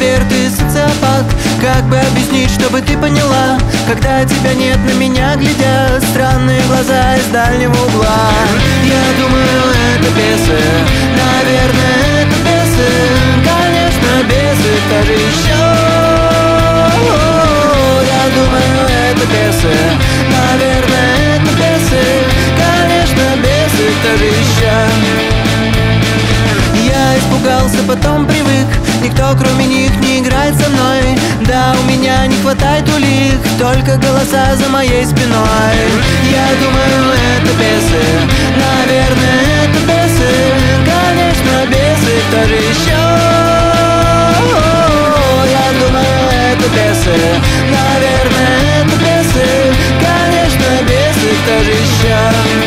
кавалер, ты социопат. Как бы объяснить, чтобы ты поняла, когда тебя нет, на меня глядят странные глаза из дальнего угла. Я думаю, это бесы, наверное, это бесы. Конечно, бесы, кто же еще? Я думаю, это бесы, наверное, это бесы. Конечно, бесы, кто же еще? Я испугался, потом привык. Никто кроме них не играет со мной. Да, у меня не хватает улик, только голоса за моей спиной. Я думаю, это бесы, наверное, это бесы. Конечно, бесы, кто же еще? Я думаю, это бесы, наверное, это бесы. Конечно, бесы, кто же еще?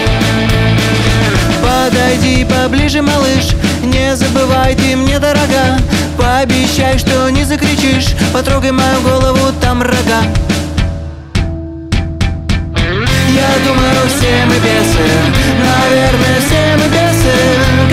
Подойди поближе, малыш, не забывай, ты мне дорога. Пообещай, что не закричишь, потрогай мою голову, там рога. Я думаю, все мы бесы, наверное, все мы бесы.